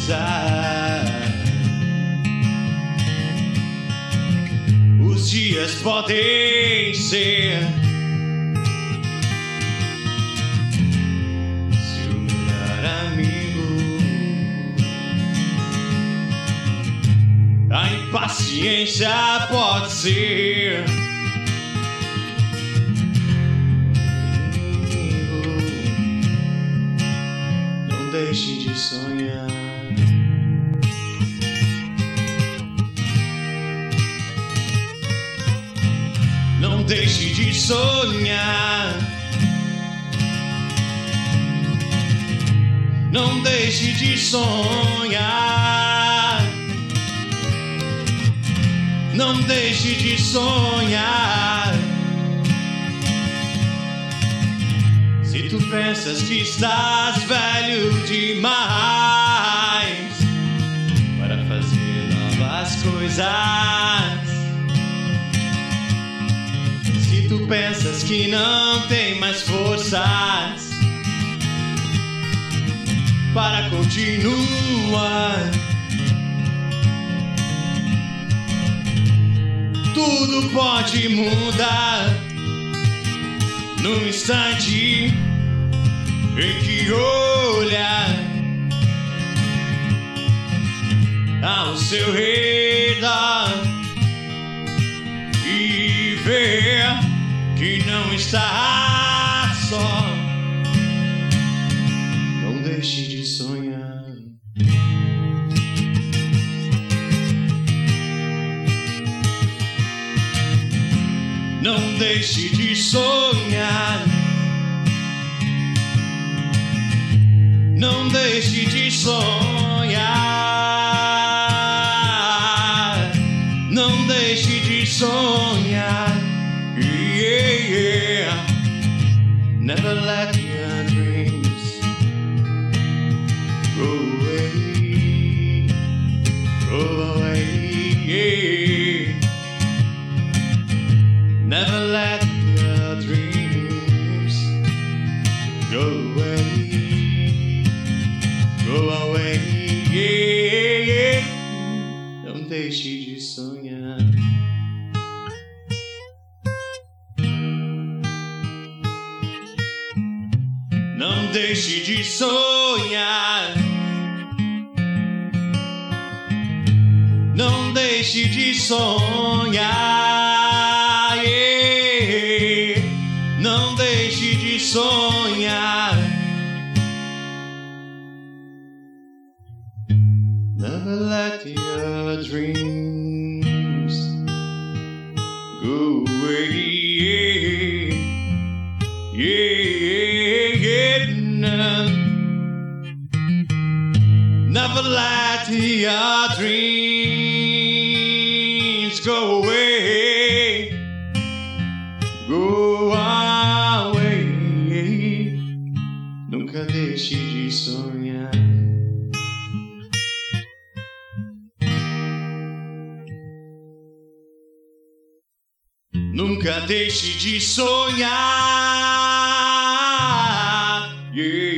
coisa. Os dias podem ser seu melhor amigo. A impaciência pode ser inimigo. Não deixe de sonhar. Não deixe de sonhar. Não deixe de sonhar. Não deixe de sonhar. Se tu pensas que estás velho demais para fazer novas coisas, se tu pensas que não tem mais forças para continuar, tudo pode mudar num instante em que olhar ao seu redor e ver que não está só. Não deixe de sonhar. Não deixe de sonhar. Não deixe de sonhar. Não deixe de sonhar. Yeah, yeah. Never let your dreams go away. Go away. Yeah. Never let your dreams go away. Go away, yeah, yeah. Não deixe de sonhar. Não deixe de sonhar. Não deixe de sonhar, yeah. Não deixe de sonhar. Never let your dreams go away. Yeah, yeah, yeah. Never let your dreams go away. Go away. Nunca deixe de sonhar. Nunca deixe de sonhar. Yeah.